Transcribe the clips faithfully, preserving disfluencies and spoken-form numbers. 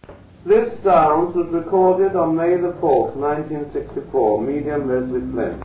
This sound was recorded on May the fourth, nineteen sixty-four. Medium Leslie Flint.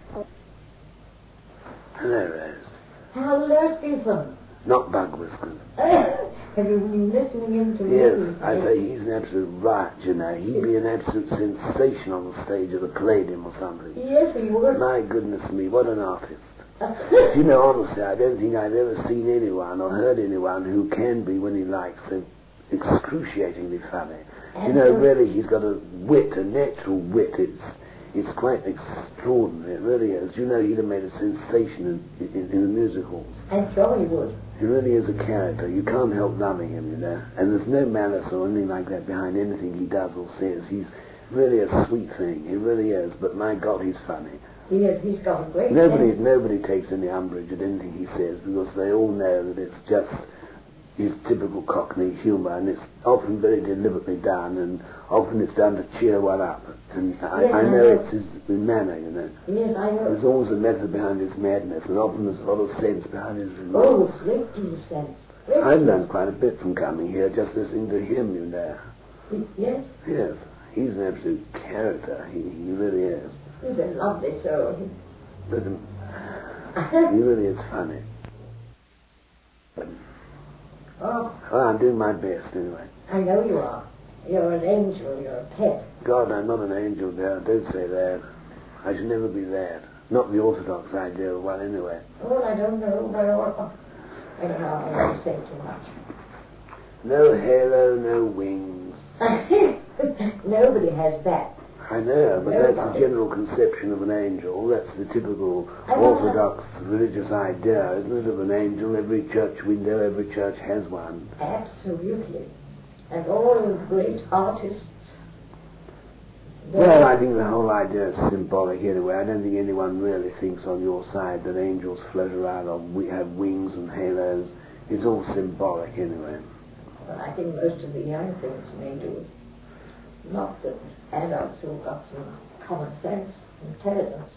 Hello, Rose. Hello, Stephen. Not Bug Whiskers. Have you been listening in to Yes, me? I say he's an absolute riot, you know. He'd be an absolute sensation on the stage of the Palladium or something. Yes, he would. My goodness me, what an artist. You know, honestly, I don't think I've ever seen anyone or heard anyone who can be, when he likes, so excruciatingly funny. You know, really, he's got a wit, a natural wit. It's it's quite extraordinary. It really is. You know, he'd have made a sensation in, in, in the music halls. I'm sure he would. He really is a character. You can't help loving him, you know. And there's no malice or anything like that behind anything he does or says. He's really a sweet thing. He really is. But my God, he's funny. He is. He's got a great Nobody, sense. nobody takes any umbrage at anything he says because they all know that it's just his typical Cockney humour, and it's often very deliberately done, and often it's done to cheer one up. And I, Yes, I I know know. it's his manner, you know. Yes, I know. There's always a method behind his madness, and often there's a lot of sense behind his Oh, remarks. great deal of sense. Great I've deal. learned quite a bit from coming here, just listening to him, you know. Yes, Yes, he's an absolute character. He, he really is. he's a lovely soul. But um, he really is funny. Oh, Well, I'm doing my best anyway. I know you are. You're an angel. You're a pet. God, I'm not an angel, dear. Don't say that. I should never be that. Not the orthodox idea of one, anyway. Well, I don't know, but uh, anyhow, I won't say too much. No halo, no wings. Nobody has that. I know, but that's the Nobody. general conception of an angel. That's the typical I know. orthodox religious idea, isn't it, of an angel? Every church window, every church has one. Absolutely. And all the great artists. they- Well, I think the whole idea is symbolic anyway. I don't think anyone really thinks on your side that angels float around or we have wings and halos. It's all symbolic anyway. Well, I think most of the young things may do. Not the adults who've got some common sense, intelligence.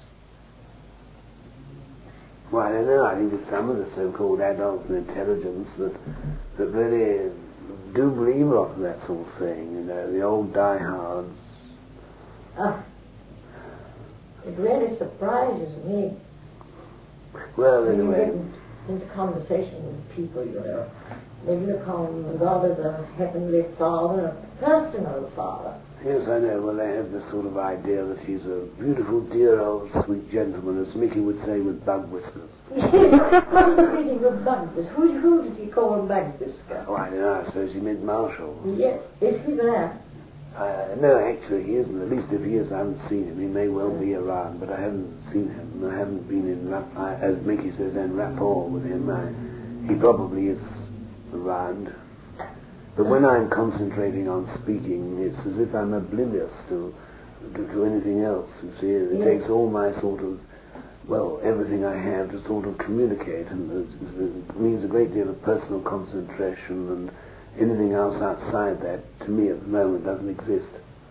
Well, I don't know. I think it's some of the so-called adults and intelligence that that really do believe a lot of that sort of thing. You know, the old diehards. Ah, it really surprises me Well, when you anyway. get into conversation with people, you know. They look on God as a heavenly Father, a personal Father. Yes, I know. Well, they have this sort of idea that he's a beautiful, dear old sweet gentleman, as Mickey would say, with bug whiskers. What is the meaning of Bugwhisker? Who, who did he call him Bugwhisker? Oh, I don't know. I suppose he meant Marshall. Yes, is he there? Uh, no, actually, he isn't. At least if he is, I haven't seen him. He may well be around, but I haven't seen him. I haven't been in, rap- I, as Mickey says, in rapport with him. I, he probably is around. But when I'm concentrating on speaking, it's as if I'm oblivious to to, to anything else. You see, it Yes. takes all my sort of, well, everything I have to sort of communicate, and it's, it's, it means a great deal of personal concentration, and anything else outside that, to me at the moment, doesn't exist.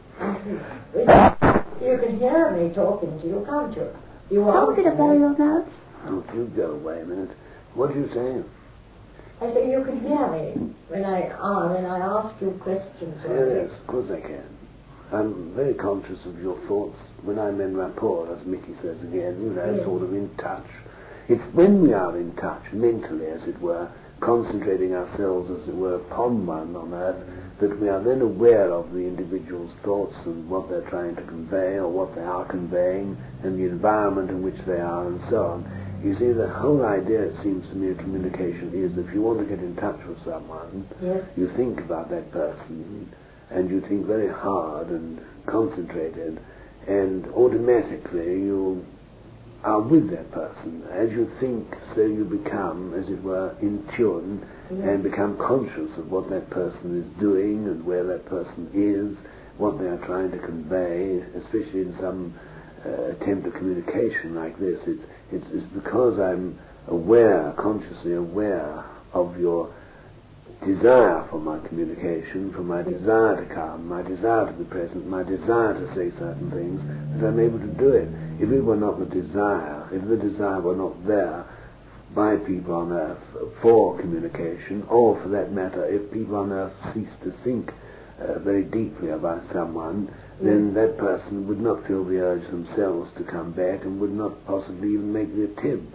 You can hear me talking to you, can't you? You are. How did I blow your nose? Oh, you go away a minute. What are you saying? I say you can hear me when I uh, when I ask you questions. or- Yes, of course I can. I'm very conscious of your thoughts when I'm in rapport, as Mickey says again, you know, Yes. sort of in touch. It's when we are in touch, mentally as it were, concentrating ourselves as it were upon one on earth, that we are then aware of the individual's thoughts and what they're trying to convey or what they are conveying and the environment in which they are and so on. You see, the whole idea, it seems to me, of communication is if you want to get in touch with someone, Yes. you think about that person and you think very hard and concentrated, and automatically you are with that person. As you think, so you become, as it were, in tune Yes. and become conscious of what that person is doing and where that person is, what they are trying to convey, especially in some uh, attempt at communication like this. It's, it's, it's because I'm aware, consciously aware of your desire for my communication, for my desire to come, my desire to be present, my desire to say certain things, that I'm able to do it. If it were not the desire, if the desire were not there by people on earth for communication, or for that matter, if people on earth ceased to think uh, very deeply about someone, then that person would not feel the urge themselves to come back and would not possibly even make the attempt.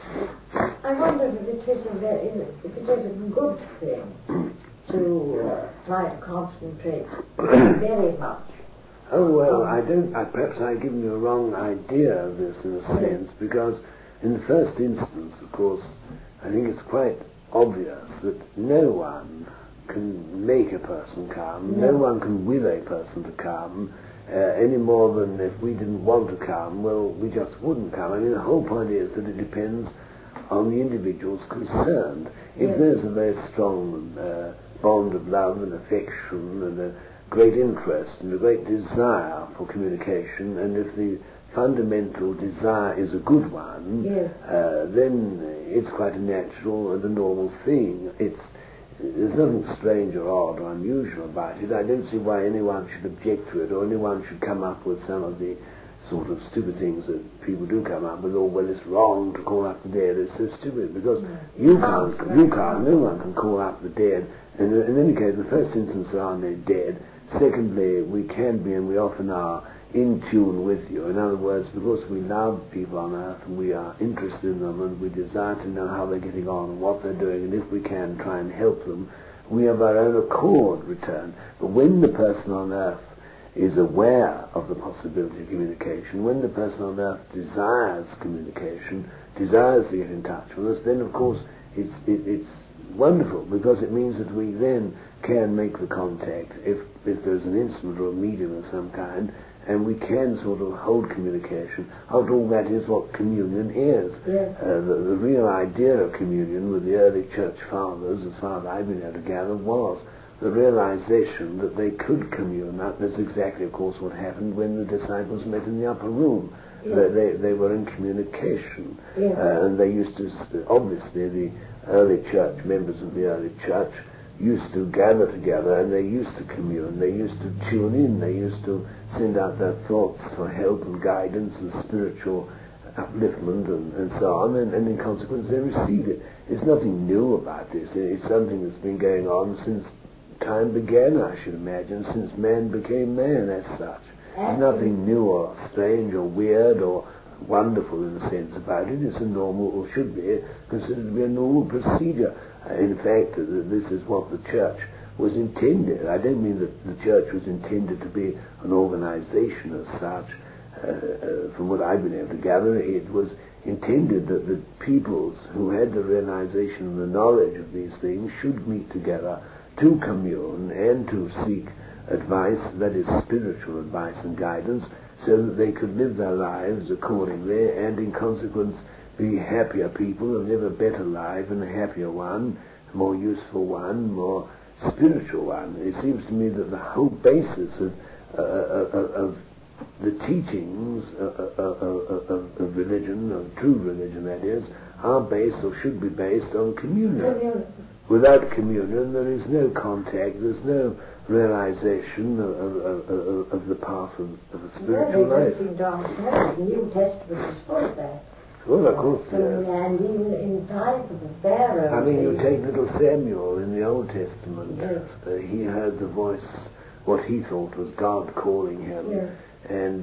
I wonder if it is a, very, if it is a good thing to uh, try to concentrate very much. Oh, well, I don't, I, perhaps I've given you a wrong idea of this in a sense, because in the first instance, of course, I think it's quite obvious that no one can make a person come, no, no one can will a person to come, uh, any more than if we didn't want to come, well, we just wouldn't come. I mean, the whole point is that it depends on the individuals concerned. If yes. there's a very strong uh, bond of love and affection and a great interest and a great desire for communication, and if the fundamental desire is a good one, yes. uh, then it's quite a natural and a normal thing. It's There's nothing strange or odd or unusual about it. I don't see why anyone should object to it, or anyone should come up with some of the sort of stupid things that people do come up with. Oh, well, it's wrong to call up the dead. It's so stupid, because no. you can't, you can't, no one can call up the dead. And in any case, in the first instance, there are no dead. Secondly, we can be, and we often are, in tune with you. In other words, because we love people on earth and we are interested in them and we desire to know how they're getting on and what they're doing, and if we can try and help them, we of our own accord return. But when the person on earth is aware of the possibility of communication, when the person on earth desires communication, desires to get in touch with us, then of course it's, it, it's wonderful, because it means that we then can make the contact if, if there's an instrument or a medium of some kind, and we can sort of hold communication. After all, that is what communion is. Yes. Uh, the, the real idea of communion with the early church fathers, as far as I've been able to gather, was the realization that they could commune. That's exactly, of course, what happened when the disciples met in the upper room. Yes. They, they, they were in communication. Yes. Uh, and they used to, obviously, the early church, members of the early church, used to gather together and they used to commune, they used to tune in, they used to send out their thoughts for help and guidance and spiritual upliftment and, and so on, and, and in consequence they received it. There's nothing new about this. It's something that's been going on since time began, I should imagine, since man became man as such. There's nothing new or strange or weird or wonderful in a sense about it. It's a normal, or should be considered to be a normal procedure. In fact, this is what the church was intended. I don't mean that the church was intended to be an organization as such. Uh, uh, from what I've been able to gather, it was intended that the peoples who had the realization and the knowledge of these things should meet together to commune and to seek advice, that is spiritual advice and guidance, so that they could live their lives accordingly and in consequence be happier people and live a better life and a happier one, a more useful one, more spiritual one. It seems to me that the whole basis of, uh, of, of the teachings of, of, of, of religion, of true religion that is, are based or should be based on communion. Without communion there is no contact, there's no realization of, of, of, of the path of, of a spiritual life. The New Testament is full of that. Well, of course, so, yes. And even in time of the Pharaoh. I mean, you take little Samuel in the Old Testament. Yes. Uh, he heard the voice, what he thought was God calling him. Yes. And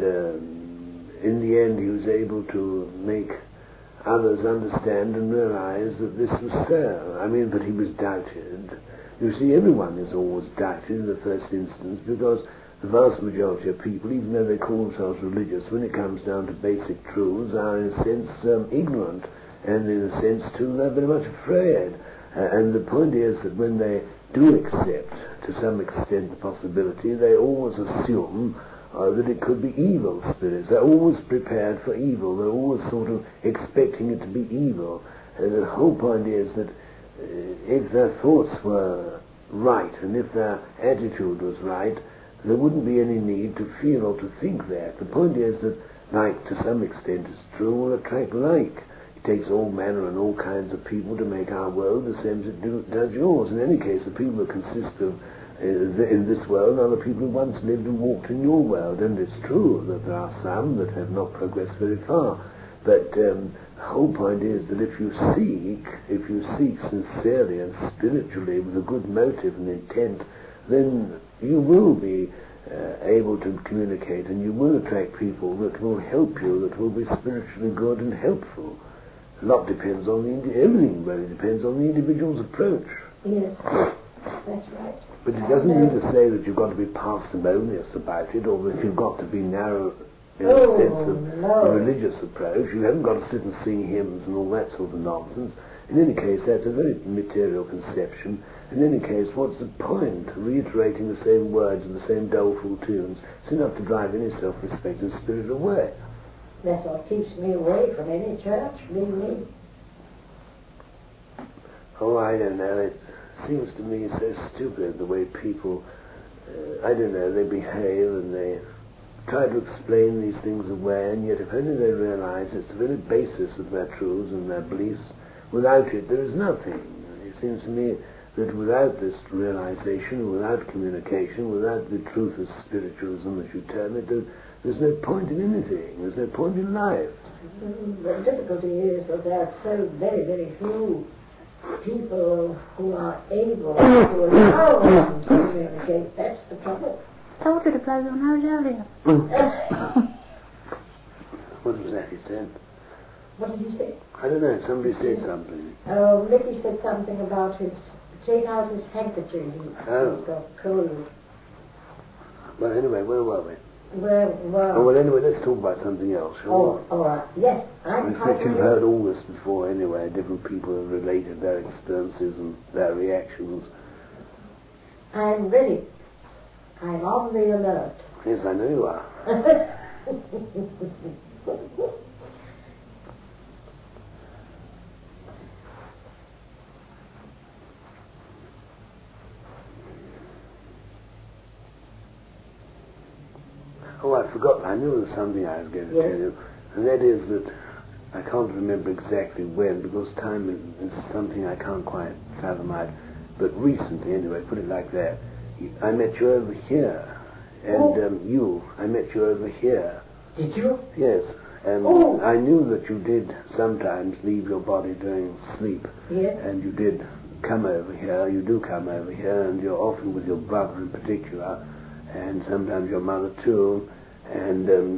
um, in the end he was able to make others understand and realize that this was so. I mean, but he was doubted. You see, everyone is always doubted in the first instance, because the vast majority of people, even though they call themselves religious, when it comes down to basic truths, are in a sense um, ignorant, and in a sense too they're very much afraid. Uh, and the point is that when they do accept to some extent the possibility, they always assume uh, that it could be evil spirits. They're always prepared for evil. They're always sort of expecting it to be evil. And the whole point is that uh, if their thoughts were right and if their attitude was right, there wouldn't be any need to feel or to think that. The point is that like, to some extent, is true, will attract like. It takes all manner and all kinds of people to make our world the same as it do, does yours. In any case, the people that consist of uh, in this world are the people who once lived and walked in your world. And it's true that there are some that have not progressed very far. But um, the whole point is that if you seek, if you seek sincerely and spiritually with a good motive and intent, then you will be uh, able to communicate, and you will attract people that will help you, that will be spiritually good and helpful. A lot depends on the, indi- everything really depends on the individual's approach. Yes, that's right. But it doesn't mean to say that you've got to be parsimonious about it, or that you've got to be narrow in Oh, the sense of no. a religious approach. You haven't got to sit and sing hymns and all that sort of nonsense. In any case, that's a very material conception. In any case, what's the point? Reiterating the same words and the same doleful tunes. It's enough to drive any self-respecting spirit away. That's what keeps me away from any church, believe me. Oh, I don't know. It seems to me so stupid the way people, uh, I don't know, they behave and they try to explain these things away, and yet if only they realize it's the very basis of their truths and their beliefs. Without it, there is nothing. It seems to me that without this realization, without communication, without the truth of spiritualism, as you term it, there, there's no point in anything. There's no point in life. The difficulty is that there are so very, very few people who are able to allow them to communicate. That's the trouble. Told you to play your nose earlier. What was that he said? What did he say? I don't know. Somebody said something. Oh, Mickey said something about his take out his handkerchief. He, Oh. He's got cold. Well, anyway, where were we? Well, well. Oh, well, anyway, let's talk about something else, shall Oh, we? all right. Yes, I I'm expect you've quite heard all this before anyway. Different people have related their experiences and their reactions. I'm ready. I'm on the alert. Yes, I know you are. Oh, I forgot. I knew there was something I was going to Yes. tell you. And that is that I can't remember exactly when, because time is, is something I can't quite fathom out. But recently, anyway, put it like that, I met you over here. And Oh. um, you, I met you over here. Did you? Yes. And Oh. I knew that you did sometimes leave your body during sleep. Yes. And you did come over here. You do come over here, and you're often with your brother in particular, and sometimes your mother too. And um,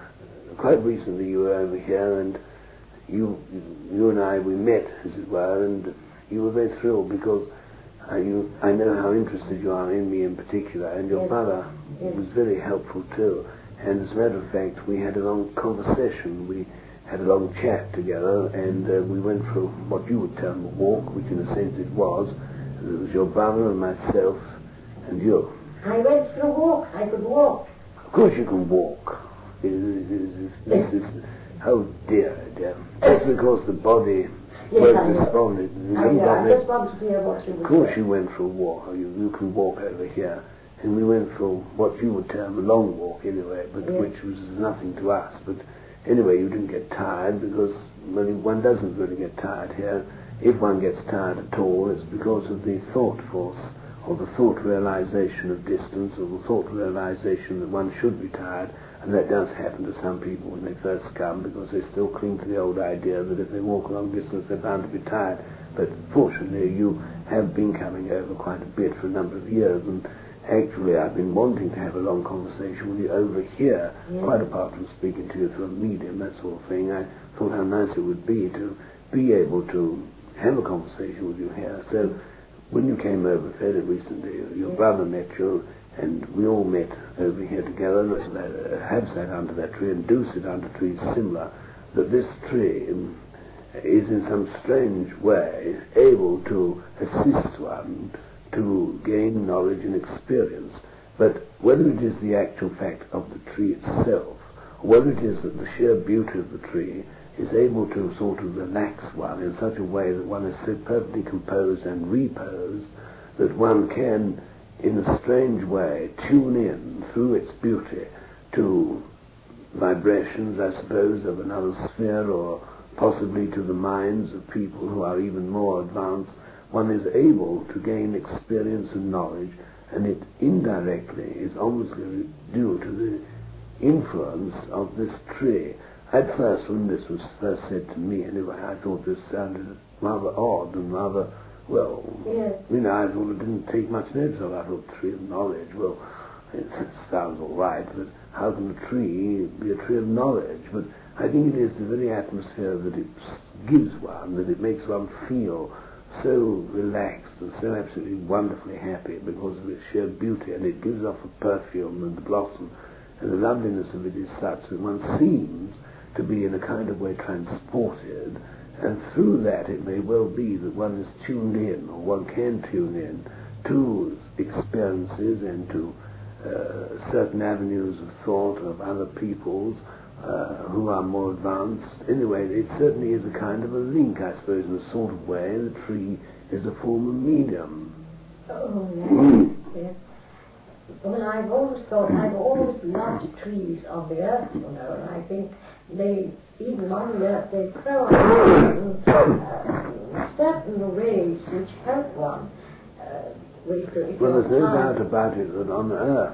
quite recently you were over here, and you you and I, we met, as it were, and you were very thrilled because uh, you, I know how interested you are in me in particular, and your Yes. brother Yes. was very helpful too. And as a matter of fact, we had a long conversation, we had a long chat together, and uh, we went for what you would term a walk, which in a sense it was. It was your brother and myself and you. I went for a walk. I could walk. Of course you can walk. It is, this is, oh dear, dear. Just because the body Yes, won't I know. respond, it, you I, haven't know. got I that- just wanted to hear what you were Of course saying. you went for a walk. You, you can walk over here. And we went for what you would term a long walk anyway, but Yes. which was nothing to us. But anyway, you didn't get tired because well, one doesn't really get tired here. If one gets tired at all, it's because of the thought force, or the thought realization of distance, or the thought realization that one should be tired. And that does happen to some people when they first come, because they still cling to the old idea that if they walk a long distance they're bound to be tired. But fortunately you have been coming over quite a bit for a number of years, and actually I've been wanting to have a long conversation with you over here, Yes. quite apart from speaking to you through a medium, that sort of thing. I thought how nice it would be to be able to have a conversation with you here. So when you came over fairly recently, your Yes. brother met you, and we all met over here together, and uh, have sat under that tree and do sit under trees similar, that this tree um, is in some strange way able to assist one to gain knowledge and experience. But whether it is the actual fact of the tree itself, or whether it is that the sheer beauty of the tree is able to sort of relax one in such a way that one is so perfectly composed and reposed that one can, in a strange way, tune in through its beauty to vibrations, I suppose, of another sphere, or possibly to the minds of people who are even more advanced. One is able to gain experience and knowledge, and it indirectly is obviously due to the influence of this tree. At first, when this was first said to me, anyway, I thought this sounded rather odd and rather Well, Yes. you know, I sort of didn't take much notice of it. I thought, tree of knowledge, well, it, it sounds all right, but how can a tree be a tree of knowledge? But I think it is the very atmosphere that it gives one, that it makes one feel so relaxed and so absolutely wonderfully happy because of its sheer beauty, and it gives off a perfume, and the blossom and the loveliness of it is such that one seems to be in a kind of way transported, and through that it may well be that one is tuned in, or one can tune in to experiences and to uh, certain avenues of thought of other people's uh, who are more advanced. Anyway, it certainly is a kind of a link, I suppose, in a sort of way. The tree is a form of medium. Oh, yes. Yes. Well, I've always thought, I've always loved trees on the earth, you know, and I think they, even on the earth, they throw out certain, uh, certain rays which help one. Uh, with, with Well, there's no time. doubt about it that on earth,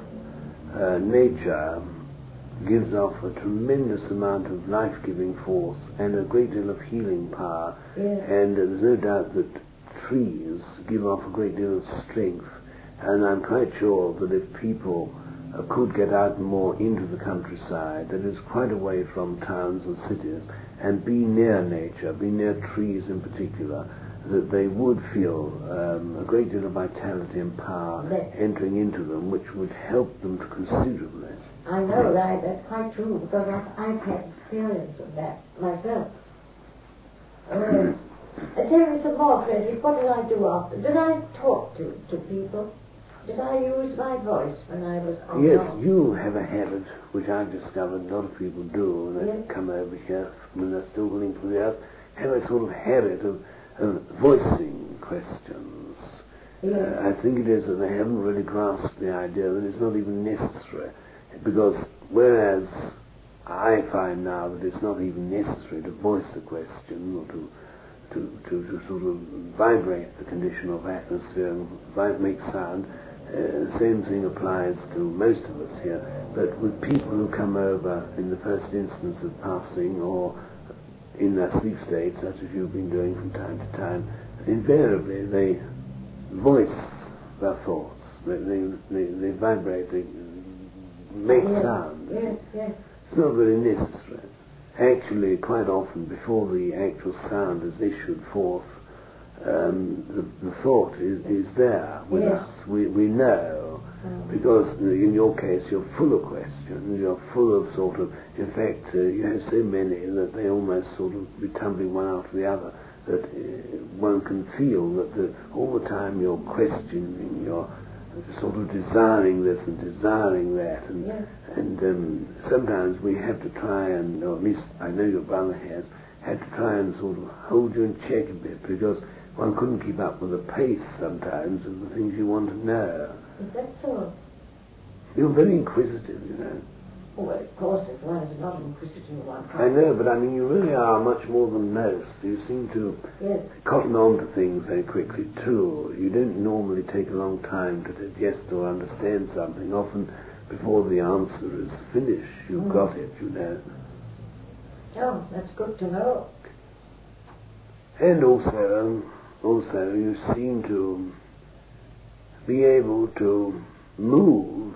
uh, nature gives off a tremendous amount of life-giving force and a great deal of healing power, Yes. and uh, there's no doubt that trees give off a great deal of strength. And I'm quite sure that if people uh, could get out more into the countryside, that is quite away from towns and cities, and be near nature, be near trees in particular, that they would feel um, a great deal of vitality and power Yes. entering into them, which would help them considerably. I know that, that's quite true, because I've, I've had experience of that myself. Uh, uh, tell me some more, Frederick, what did I do after? Did I talk to, to people? Did I use my voice when I was on Yes, the- you have a habit, which I've discovered a lot of people do, when they Yes. come over here, when they're still willing to the earth, have a sort of habit of, of voicing questions. Yes. Uh, I think it is that they haven't really grasped the idea that it's not even necessary, because whereas I find now that it's not even necessary to voice a question or to to, to, to sort of vibrate the condition of atmosphere and vi- make sound. Uh, the same thing applies to most of us here, but with people who come over in the first instance of passing or in their sleep state, such as you've been doing from time to time, invariably they voice their thoughts, they, they, they, they vibrate, they make Yes. sound. Yes, yes. It's not very necessary. Actually, quite often, before the actual sound is issued forth, um, the, the thought is, is there with Yes. us. We, we know, Mm. because in your case you're full of questions, you're full of sort of, in fact, uh, you have so many that they almost sort of be tumbling one after the other, that uh, one can feel that the, all the time you're questioning, you're sort of desiring this and desiring that, and Yes. and um, sometimes we have to try and, or at least I know your brother has, had to try and sort of hold you in check a bit, because one couldn't keep up with the pace sometimes of the things you want to know. Is that so? You're very inquisitive, you know. Oh, well, of course, if one is not inquisitive, one can't. I know, but I mean, you really are much more than most. You seem to Yes. cotton on to things very quickly too. You don't normally take a long time to digest or understand something. Often before the answer is finished, you've Mm. got it, you know. Oh, that's good to know. And also, also you seem to be able to move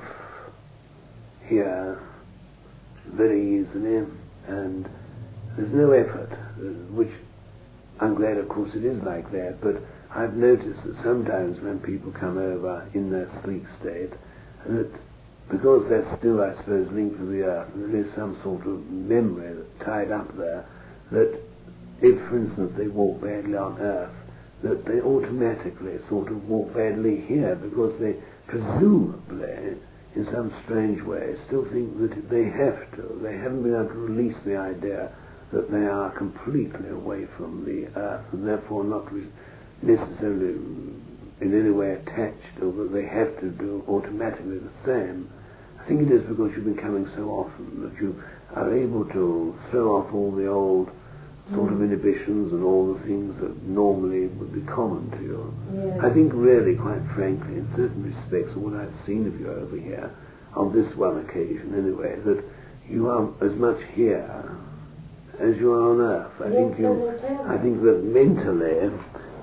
here very easily, and there's no effort, uh, which I'm glad, of course, it is like that, but I've noticed that sometimes when people come over in their sleep state, that because they're still, I suppose, linked to the earth, there is some sort of memory tied up there, that if, for instance, they walk badly on earth, that they automatically sort of walk badly here, because they presumably, in some strange way, still think that they have to. They haven't been able to release the idea that they are completely away from the earth, and therefore not re- necessarily in any way attached, or that they have to do automatically the same. I think it is because you've been coming so often that you are able to throw off all the old sort of inhibitions and all the things that normally would be common to you. Yes. I think really, quite frankly, in certain respects, what I've seen of you over here, on this one occasion anyway, that you are as much here as you are on earth. I Yes, think so you, they tell me. I think that mentally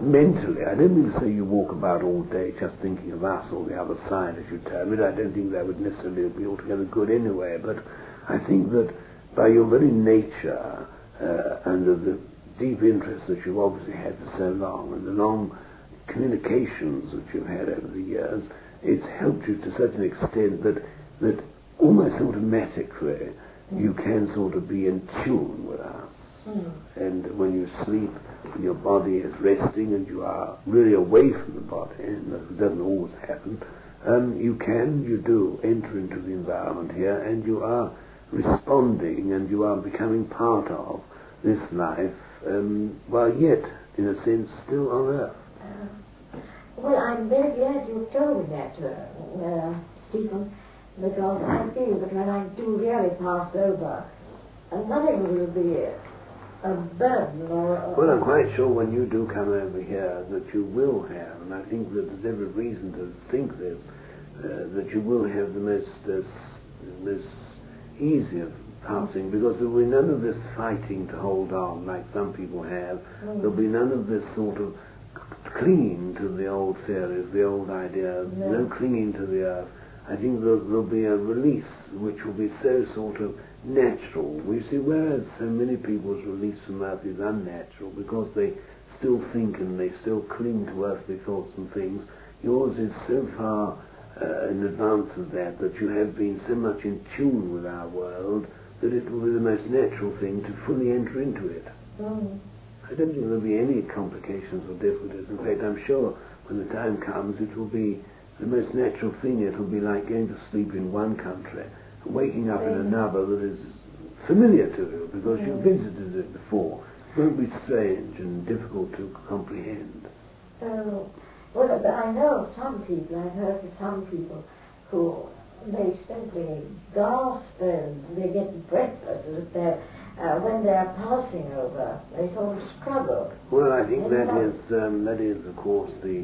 mentally, I don't mean to say you walk about all day just thinking of us or the other side, as you term it. I don't think that would necessarily be altogether good anyway, but I think that by your very nature uh, and of the deep interest that you've obviously had for so long and the long communications that you've had over the years, it's helped you to such an extent that that almost automatically you can sort of be in tune with us. Mm. And when you sleep, when your body is resting and you are really away from the body, and it doesn't always happen, um, you can, you do enter into the environment here, and you are responding and you are becoming part of this life, um, while yet, in a sense, still on earth. Uh, well, I'm very glad you told me that, uh, uh, Stephen, because I feel that when I do really pass over, uh, nothing will be a, a burden or... A, well, I'm quite sure when you do come over here that you will have, and I think that there's every reason to think this, uh, that you will have the most, uh, most easy of passing, because there will be none of this fighting to hold on like some people have. Mm. There'll be none of this sort of clinging to the old theories, the old ideas, no, no clinging to the earth. I think there'll, there'll be a release which will be so sort of natural. We see, whereas so many people's release from earth is unnatural because they still think and they still cling to earthly thoughts and things, yours is so far uh, in advance of that that you have been so much in tune with our world that it will be the most natural thing to fully enter into it. Mm. I don't think there'll be any complications or difficulties. In fact, I'm sure when the time comes it will be the most natural thing. It will be like going to sleep in one country and waking up in another that is familiar to you because mm. you've visited it before. It won't be strange and difficult to comprehend. Oh, well, I know of some people, I've heard of some people who they simply gasp and they get breathless as if they're, uh, when they're passing over, they sort of struggle. Well, I think that is, um, that is, of course, the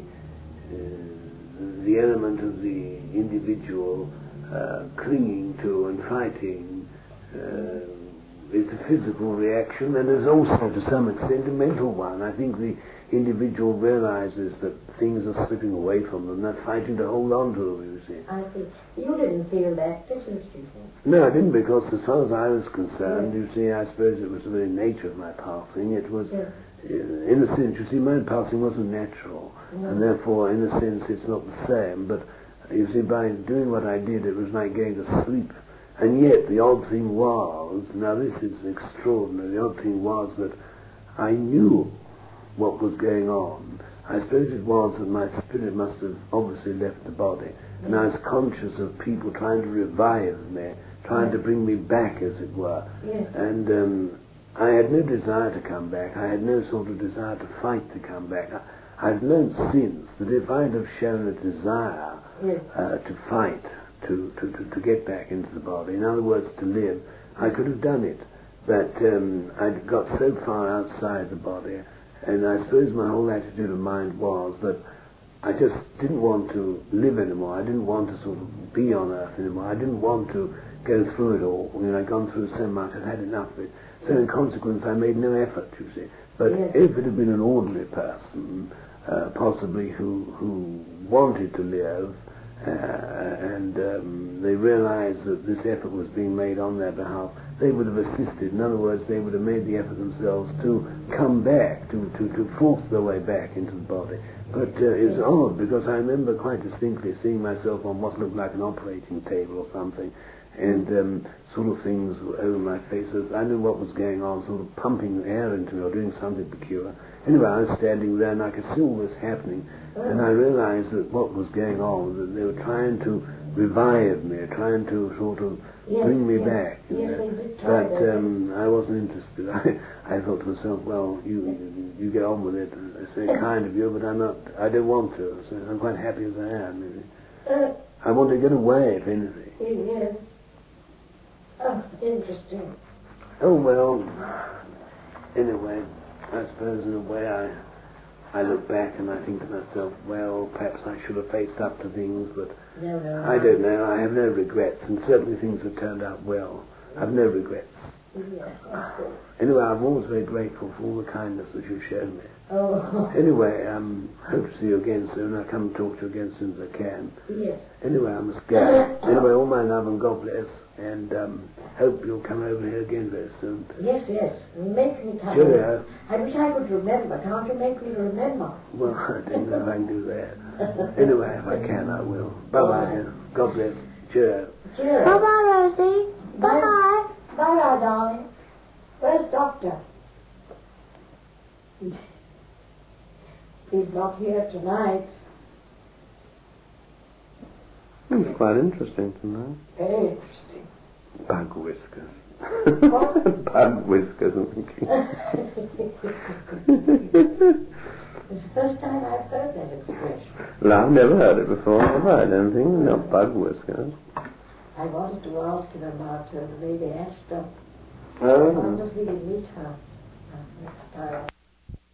uh, the element of the individual uh, clinging to and fighting. Uh, It's a physical reaction, and there's also, to some extent, a mental one. I think the individual realizes that things are slipping away from them, they're fighting to hold on to them, you see. I see. You didn't feel that, did you, Stephen? No, I didn't, because as far as I was concerned, yes. you see, I suppose it was the very nature of my passing. It was, yes. uh, in a sense, you see, my passing wasn't natural, no. and therefore, in a sense, it's not the same. But, you see, by doing what I did, it was like going to sleep. And yet, the odd thing was, now this is extraordinary, the odd thing was that I knew what was going on. I suppose it was that my spirit must have obviously left the body, and I was conscious of people trying to revive me, trying to bring me back, as it were. Yes. And um, I had no desire to come back. I had no sort of desire to fight to come back. I, I've learned since that if I'd have shown a desire yes. uh, to fight, To, to, to, to get back into the body, in other words, to live, I could have done it. But um, I'd got so far outside the body, and I suppose my whole attitude of mind was that I just didn't want to live anymore. I didn't want to sort of be on earth anymore. I didn't want to go through it all. You know, I'd gone through so much, I'd had enough of it. So in consequence, I made no effort, you see. But yes. if it had been an ordinary person, uh, possibly who who wanted to live, Uh, and um, they realized that this effort was being made on their behalf, they would have assisted. In other words, they would have made the effort themselves to come back, to, to, to force their way back into the body. But uh, it's odd, because I remember quite distinctly seeing myself on what looked like an operating table or something, and um, sort of things over my faces. I knew what was going on, sort of pumping air into me or doing something peculiar. Anyway, I was standing there and I could see all this happening, and I realized that what was going on, that they were trying to revive me, trying to sort of yes, bring me yes, back. You yes, know. they did try but um, I wasn't interested. I, I thought to myself, well, you you get on with it. It's very kind of you, but I'm not. I don't want to. So I'm quite happy as I am. Really. Uh, I want to get away, if anything. Yes. Oh, interesting. Oh well. Anyway, I suppose in a way I. I look back and I think to myself, well, perhaps I should have faced up to things, but no, no, I don't know. I have no regrets, and certainly things have turned out well. I have no regrets. Yes, that's good. Anyway, I'm always very grateful for all the kindness that you've shown me. Oh, Anyway, I um, hope to see you again soon. I'll come and talk to you again as soon as I can. yes. Anyway, I must go. Anyway, all my love and God bless, and um, hope you'll come over here again very soon. Yes, yes. Make me come. Cheerio. I wish I could remember. Can't you make me remember? Well, I don't know if I can do that. Anyway, if I can, I will. Bye-bye then. God bless. Cheerio. Cheerio. Bye-bye, Rosie. Bye-bye. Bye-bye, darling. Where's Doctor? He's not here tonight. It's quite interesting tonight. Very interesting. Bug whiskers. What? Bug whiskers, I'm thinking. It's the first time I've heard that expression. Well, I've never heard it before, have I? I don't think. Not bug whiskers. I wanted to ask him about uh, Lady Esther. I Oh. wonder if we could meet her uh, next time.